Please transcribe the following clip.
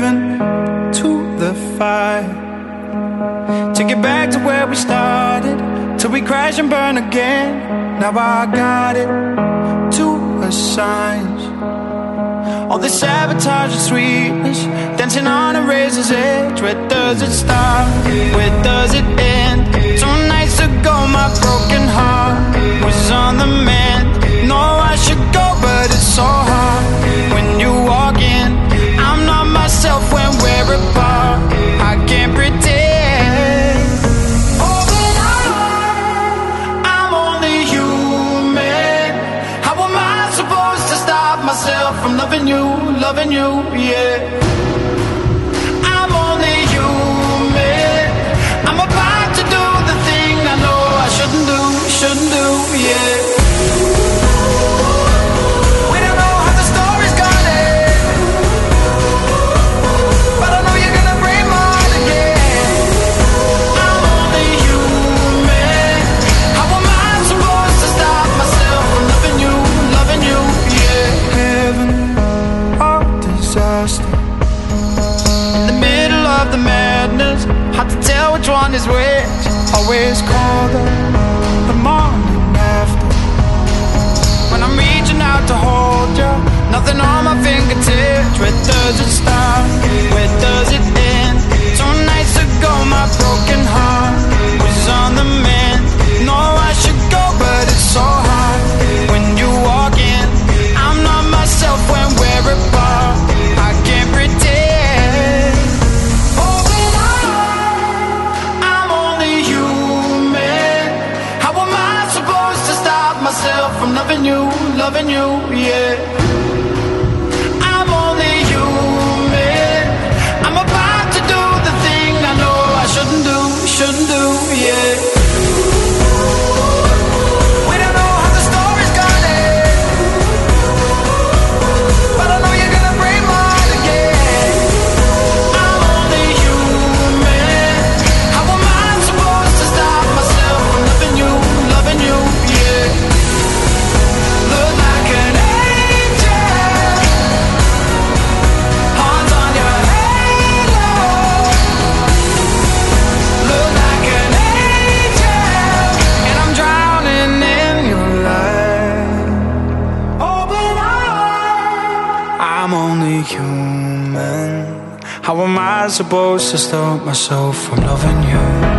heaven to the fire. Take it back to where we started, till we crash and burn again. Now I got it, two signs. All this sabotage and sweetness, dancing on a razor's edge. Where does it start? Where does it end? 2 nights ago my broken heart was on the mend. No, I should go, but it's so hard when you walk in. I'm not myself when we're apart. I can't pretend. Oh, but I'm only human. How am I supposed to stop myself from loving you, yeah? I'm only human. I'm about to do the thing I know I shouldn't do, yeah. We don't know how the story's gonna end, but I know you're gonna break my heart again. I'm only human. How am I supposed to stop myself from loving you, yeah? Heaven or disaster, in the middle of the madness, hard to tell which one is which. Always colder the morning after, when I'm reaching out to hold you, nothing on my fingertips. Where does it start? Where does it end? 2 nights ago my broken heart was on the mend. No, I should go, but it's so hard when you walk in. I'm not myself when we're apart. I can't pretend. Oh, but I'm only human. How am I supposed to stop myself from loving you, yeah? I'm only human. I'm about to do the thing I know I shouldn't do, yeah. We don't know how the story's gonna end, but I know you're gonna break my heart again. I'm only human. How am I supposed to stop myself from loving you, yeah? Look like an angel, horns on your halo. Look like an angel, and I'm drowning in your light. Oh, but I'm only human. How am I supposed to stop myself from loving you?